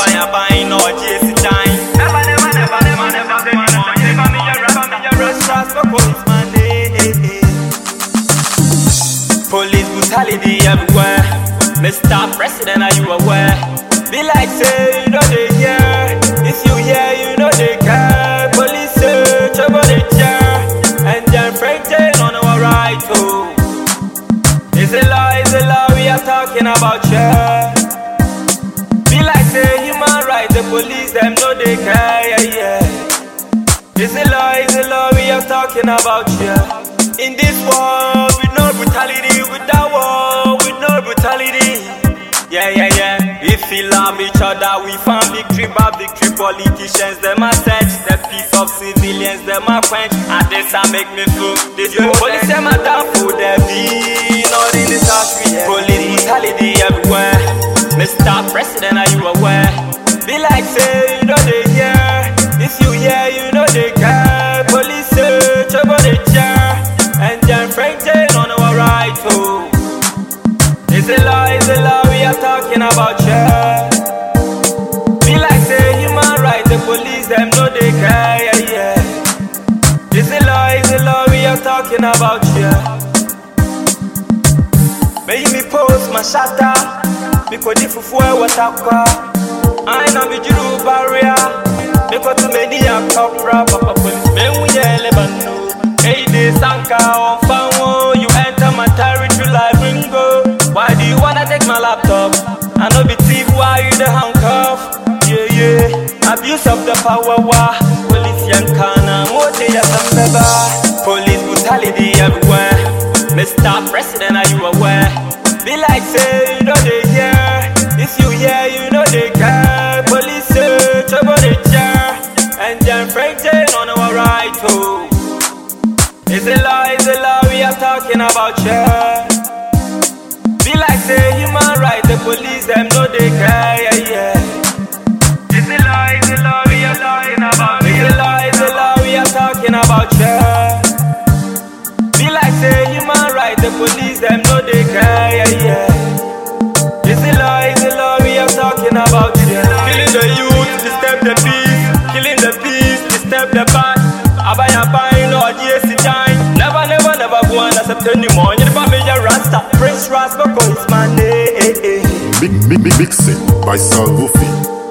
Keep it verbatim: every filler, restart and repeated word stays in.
Abaya buying no J C time. Never, never, never, never, never, never, never me a rap, me a rush, trust for policeman. Police brutality everywhere. Mister President, are you aware? Be like say you know they care. If you hear, you know they care. Police search over the chair and then frightened on our right. Oh, it's a lie, it's a lie. We are talking about yeah. Be like say human rights, the police them know they care. Yeah, yeah. It's a lie, it's a lie. We are talking about yeah. In this war, with no brutality, with that war, with no brutality. Yeah, yeah, yeah. If we love each other, we found victory, but victory politicians, them are search. The peace of civilians, them are quench. And this I make me feel this yeah, police, them are down for their be not in this country. Police brutality everywhere. Mister President, are you aware? Be like say, you know they hear. If you hear, you know they care. Police search over the chair and then frightened on our right. Oh, it's a lie, it's a lie. We are talking about yeah. Be like say human rights, the police them know they care. Yeah, yeah. It's a lie, it's a lie. We are talking about yeah. May me post my shatter because if you for what I call, I know me Juru barrier because too many are copra. Papa police men we Lebanon. Hey, this anchor on phone, you enter my territory like Ringo. Why do you wanna take my laptop? I know be thief, why you the handcuff? Yeah, yeah. Abuse of the power, wah. Police yan kana, mote ya sambeba. Police brutality everywhere. Mister President, are you aware? Be like say, you know they hear. If you hear, you know they care. Police search over the chair and then frightened on our right. Oh, it's a lie, it's a lie. We are talking about yeah. Be like say human rights, the police them know they care. Yeah, yeah. It's a lie, it's a lie. We are talking about it's a lie, it's a lie. We are talking about yeah. Be like say human rights, the police them know they care. Yeah, yeah. It's a lie, it's a lie. We are talking about yeah. Killing the youth, disturb the peace. Killing the peace, disturb the bad. Abaya buying no J C time. Never, never, never go and accept anymore. You never make your Rasta. Prince Rasta, because it's my name. Mixing by Salvofi.